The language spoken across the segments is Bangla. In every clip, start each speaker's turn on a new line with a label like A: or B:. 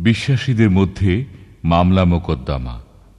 A: বিশ্বাসীদের মধ্যে মামলা মোকদ্দমা।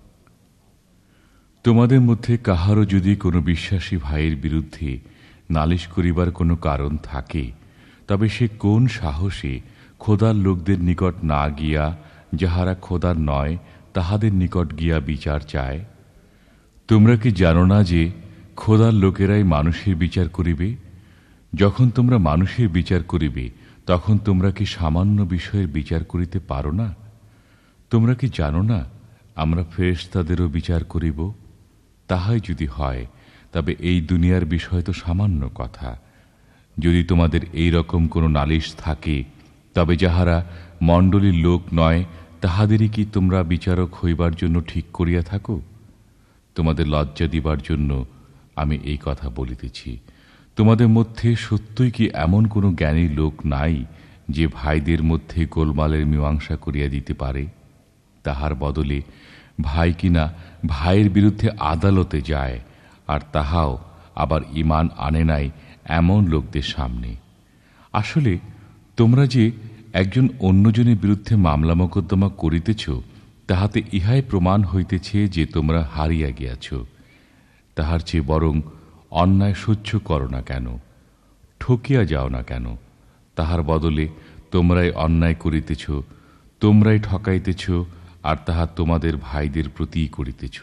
A: তোমাদের মধ্যে কাহারও যদি কোনো বিশ্বাসী ভাইয়ের বিরুদ্ধে নালিশ করিবার কোনো কারণ থাকে, তবে সে কোন সাহসে খোদার লোকদের নিকট না গিয়া যাহারা খোদার নয় তাহাদের নিকট গিয়া বিচার চায়? তোমরা কি জানো না যে খোদার লোকেরাই মানুষের বিচার করিবে? যখন তোমরা মানুষের বিচার করিবে, তখন তোমরা কি সামান্য বিষয়ের বিচার করিতে পারো না? তোমরা কি জানো না আমরা ফেরেশতাদেরও বিচার করিব? তাহাই যদি হয়, তবে এই দুনিয়ার বিষয় তো সামান্য কথা। যদি তোমাদের এই রকম কোনো নালিশ থাকে, তবে যাহারা মণ্ডলীর লোক নয় তাহাদেরই কি তোমরা বিচারক হইবার জন্য ঠিক করিয়া থাকো? তোমাদের লজ্জা দিবার জন্য আমি এই কথা বলিতেছি। তোমাদের মধ্যে সত্যই কি এমন কোনো জ্ঞানী লোক নাই যে ভাইদের মধ্যে গোলমালের মীমাংসা করিয়া দিতে পারে? তাহার বদলে ভাই কিনা ভাইয়ের বিরুদ্ধে আদালতে যায়, আর তাহাও আবার ঈমান আনে নাই এমন লোকদের সামনে। আসলে তোমরা যে একজন অন্যজনের বিরুদ্ধে মামলা মোকদ্দমা করিতেছ, তাহাতে ইহাই প্রমাণ হইতেছে যে তোমরা হারিয়া গিয়াছ। তাহার চেয়ে বরং অন্যায় সহ্য করো না কেন? ঠকিয়া যাও না কেন? তাহার বদলে তোমরাই অন্যায় করিতেছ, তোমরাই ঠকাইতেছ, আর তাহা তোমাদের ভাইদের প্রতিই করিতেছ।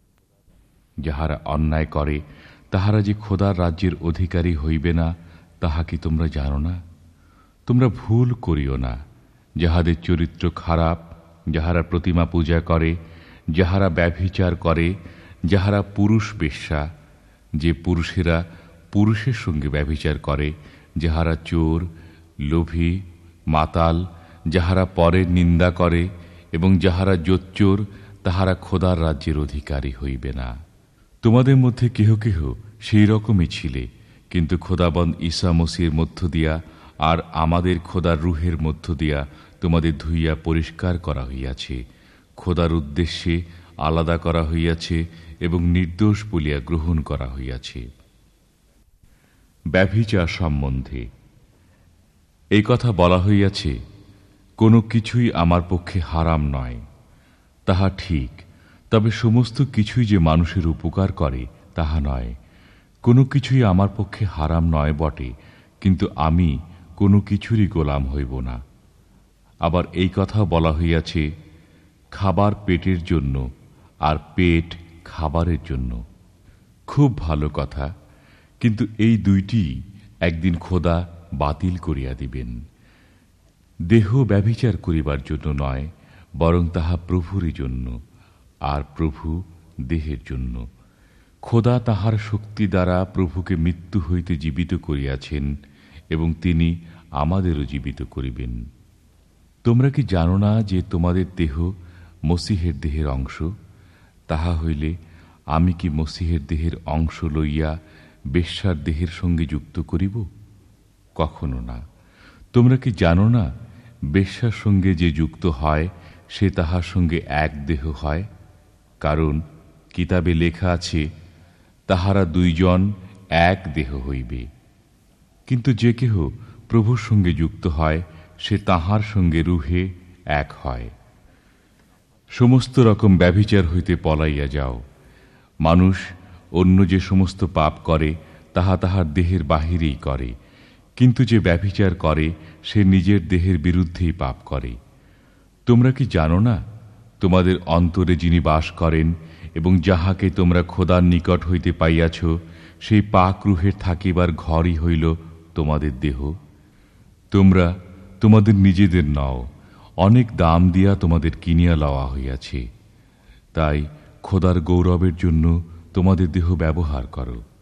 A: যাহারা অন্যায় করে তাহারা যে খোদার রাজ্যের অধিকারী হইবে না, তাহা কি তোমরা জানো না? তোমরা ভুল করিও না। যাহাদের চরিত্র খারাপ, যাহারা প্রতিমা পূজা করে, যাহারা ব্যভিচার করে, যাহারা পুরুষ বেশ্যা, যে পুরুষেরা পুরুষের সঙ্গে ব্যভিচার করে, যাহারা চোর, লোভী, মাতাল, যাহারা পরের নিন্দা করে এবং যাহারা জোচ্চোর, তাহারা খোদার রাজ্যের অধিকারী হইবে না। তোমাদের মধ্যে কেহ কেহ সেই রকমই ছিলে, কিন্তু খোদাবন্দ ঈসা মসীহের মধ্য দিয়া আর আমাদের খোদার রূহের মধ্য দিয়া তোমাদের ধুইয়া পরিষ্কার করা হইয়াছে, খোদার উদ্দেশ্যে আলাদা করা হইয়াছে এবং নির্দোষ বলিয়া গ্রহণ করা হইয়াছে। ব্যভিচার সম্বন্ধে এই কথা বলা হইয়াছে, কোনো কিছুই আমার পক্ষে হারাম নয়। তাহা ঠিক, তবে সমস্ত কিছুই যে মানুষের উপকার করে তাহা নয়। কোনো কিছুই আমার পক্ষে হারাম নয় বটে, কিন্তু আমি কোনো কিছুরই গোলাম হইব না। আবার এই কথা বলা হইয়াছে, খাবার পেটের জন্য আর পেট খাবারের জন্য। খুব ভালো কথা, কিন্তু এই দুইটি একদিন খোদা বাতিল করিয়া দিবেন। দেহ ব্যভিচার করিবার জন্য নয়, বরং তাহা প্রভুরই জন্য, আর প্রভু দেহের জন্য। খোদা তাহার শক্তি দ্বারা প্রভুকে মৃত্যু হইতে জীবিত করিয়াছেন এবং তিনি আমাদেরও জীবিত করিবেন। তোমরা কি জানো না যে তোমাদের দেহ মসীহের দেহের অংশ? তাহা হইলে আমি কি মসীহের দেহের অংশ লইয়া বেশ্যার দেহের সঙ্গে যুক্ত করিব? কখনো না। তোমরা কি জানো না, বেশ্যার সঙ্গে যে যুক্ত হয় সে তাহার সঙ্গে এক দেহ হয়? কারণ কিতাবে লেখা আছে, তাহারা দুইজন এক দেহ হইবে। কিন্তু যে কেহ প্রভুর সঙ্গে যুক্ত হয়, সে তাহার সঙ্গে রূহে এক হয়। সমস্ত রকম ব্যভিচার হইতে পলাইয়া যাও। মানুষ অন্য যে সমস্ত পাপ করে তাহা তাহার দেহের বাহিরেই করে, কিন্তু যে ব্যভিচার করে সে নিজের দেহের বিরুদ্ধেই পাপ করে। তোমরা কি জানো না, তোমাদের অন্তরে যিনি বাস করেন এবং যাহাকে তোমরা খোদার নিকট হইতে পাইয়াছ, সেই পাক রূহের থাকিবার ঘরই হইল তোমাদের দেহ। তোমরা তোমাদের নিজেদের নও, অনেক দাম দিয়া তোমাদের কিনিয়া লওয়া হইয়াছে। তাই খোদার গৌরবের জন্য তোমাদের দেহ ব্যবহার করো।